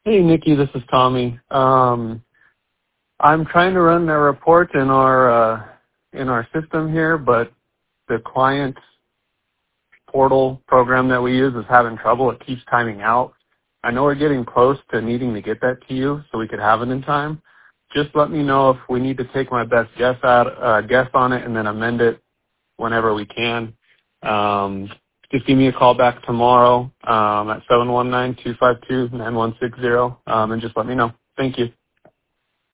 Hey, Nikki, this is Tommy. I'm trying to run a report in our system here, but the client portal program that we use is having trouble. It keeps timing out. I know we're getting close to needing to get that to you so we could have it in time. Just let me know if we need to take my best guess on it and then amend it whenever we can. Just give me a call back tomorrow at 719-252-9160 and just let me know. Thank you.